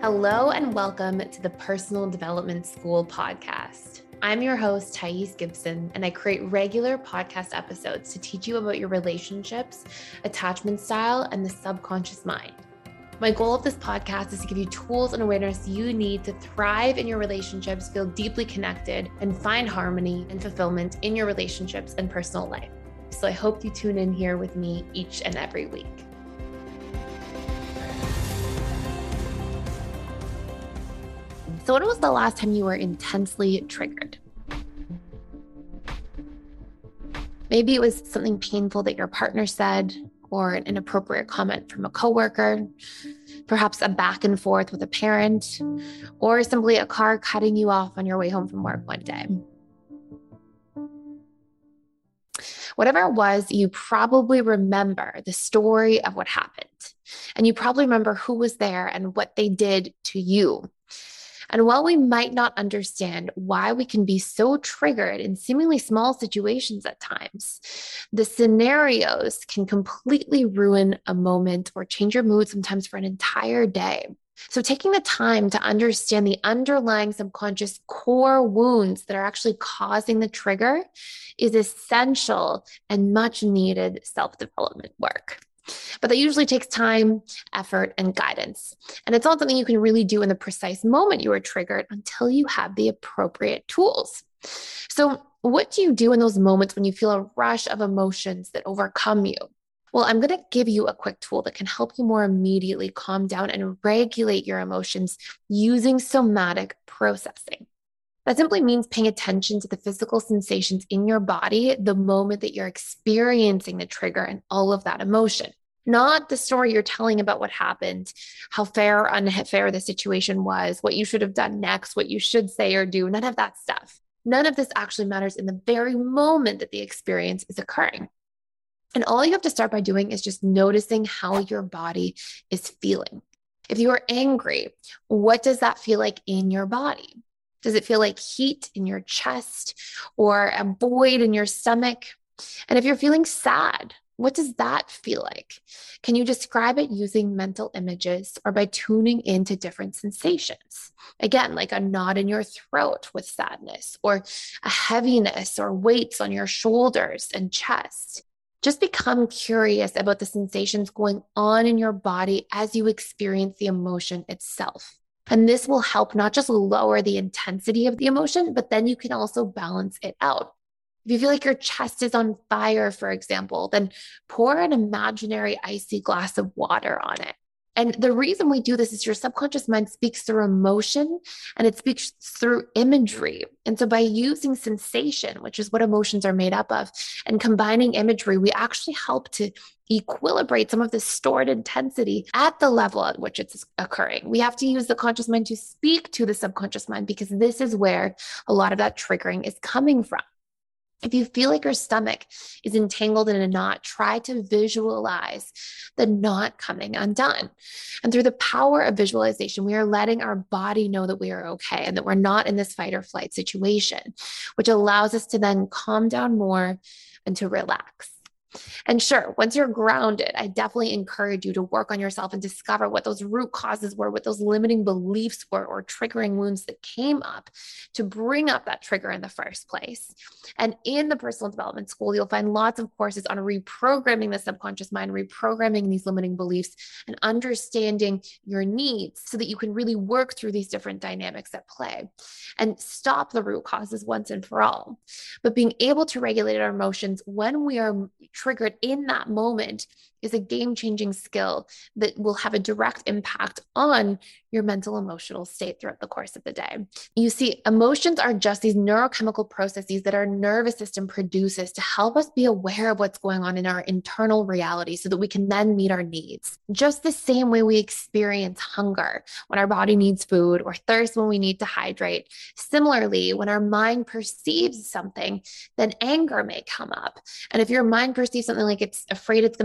Hello and welcome to the Personal Development School podcast. I'm your host, Thais Gibson, and I create regular podcast episodes to teach you about your relationships, attachment style, and the subconscious mind. My goal of this podcast is to give you tools and awareness you need to thrive in your relationships, feel deeply connected, and find harmony and fulfillment in your relationships and personal life. So I hope you tune in here with me each and every week. So when was the last time you were intensely triggered? Maybe it was something painful that your partner said, or an inappropriate comment from a coworker, perhaps a back and forth with a parent, or simply a car cutting you off on your way home from work one day. Whatever it was, you probably remember the story of what happened, and you probably remember who was there and what they did to you. And while we might not understand why we can be so triggered in seemingly small situations at times, the scenarios can completely ruin a moment or change your mood sometimes for an entire day. So taking the time to understand the underlying subconscious core wounds that are actually causing the trigger is essential and much needed self-development work. But that usually takes time, effort, and guidance. And it's not something you can really do in the precise moment you are triggered until you have the appropriate tools. So what do you do in those moments when you feel a rush of emotions that overcome you? Well, I'm going to give you a quick tool that can help you more immediately calm down and regulate your emotions using somatic processing. That simply means paying attention to the physical sensations in your body the moment that you're experiencing the trigger and all of that emotion. Not the story you're telling about what happened, how fair or unfair the situation was, what you should have done next, what you should say or do, none of that stuff. None of this actually matters in the very moment that the experience is occurring. And all you have to start by doing is just noticing how your body is feeling. If you are angry, what does that feel like in your body? Does it feel like heat in your chest or a void in your stomach? And if you're feeling sad, what does that feel like? Can you describe it using mental images or by tuning into different sensations? Again, like a knot in your throat with sadness, or a heaviness or weights on your shoulders and chest. Just become curious about the sensations going on in your body as you experience the emotion itself. And this will help not just lower the intensity of the emotion, but then you can also balance it out. If you feel like your chest is on fire, for example, then pour an imaginary icy glass of water on it. And the reason we do this is your subconscious mind speaks through emotion and it speaks through imagery. And so by using sensation, which is what emotions are made up of, and combining imagery, we actually help to equilibrate some of the stored intensity at the level at which it's occurring. We have to use the conscious mind to speak to the subconscious mind because this is where a lot of that triggering is coming from. If you feel like your stomach is entangled in a knot, try to visualize the knot coming undone. And through the power of visualization, we are letting our body know that we are okay and that we're not in this fight or flight situation, which allows us to then calm down more and to relax. And sure, once you're grounded, I definitely encourage you to work on yourself and discover what those root causes were, what those limiting beliefs were, or triggering wounds that came up to bring up that trigger in the first place. And in the Personal Development School, you'll find lots of courses on reprogramming the subconscious mind, reprogramming these limiting beliefs, and understanding your needs so that you can really work through these different dynamics at play and stop the root causes once and for all. But being able to regulate our emotions when we are triggered in that moment is a game-changing skill that will have a direct impact on your mental emotional state throughout the course of the day. You see, emotions are just these neurochemical processes that our nervous system produces to help us be aware of what's going on in our internal reality so that we can then meet our needs. Just the same way we experience hunger when our body needs food, or thirst when we need to hydrate. Similarly, when our mind perceives something, then anger may come up. And if your mind perceives something like it's afraid it's going to be a bear,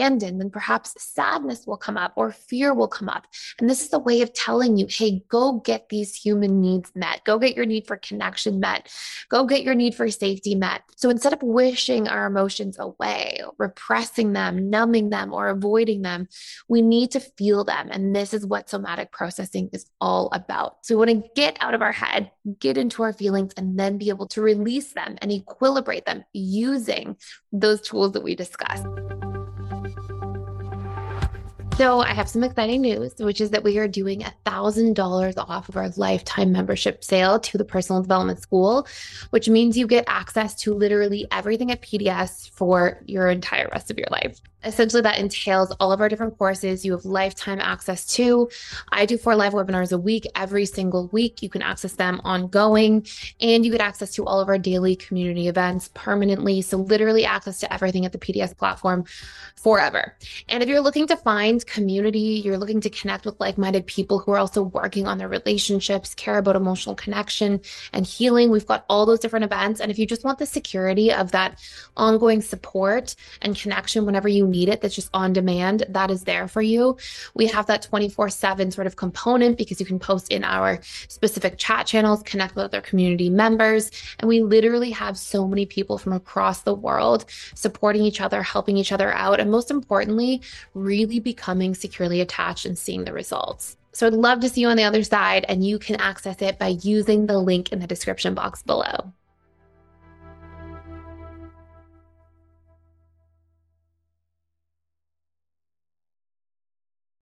abandoned, then perhaps sadness will come up or fear will come up. And this is a way of telling you, hey, go get these human needs met. Go get your need for connection met. Go get your need for safety met. So instead of wishing our emotions away, repressing them, numbing them, or avoiding them, we need to feel them. And this is what somatic processing is all about. So we want to get out of our head, get into our feelings, and then be able to release them and equilibrate them using those tools that we discussed. So I have some exciting news, which is that we are doing $1,000 off of our lifetime membership sale to the Personal Development School, which means you get access to literally everything at PDS for your entire rest of your life. Essentially, that entails all of our different courses you have lifetime access to. I do 4 live webinars a week, every single week. You can access them ongoing, and you get access to all of our daily community events permanently. So literally access to everything at the PDS platform forever. And if you're looking to find community, you're looking to connect with like-minded people who are also working on their relationships, care about emotional connection and healing, we've got all those different events. And if you just want the security of that ongoing support and connection whenever you need it, that's just on demand, that is there for you. We have that 24/7 sort of component because you can post in our specific chat channels, connect with other community members. And we literally have so many people from across the world supporting each other, helping each other out, and most importantly, really becoming securely attached and seeing the results. So I'd love to see you on the other side, and you can access it by using the link in the description box below.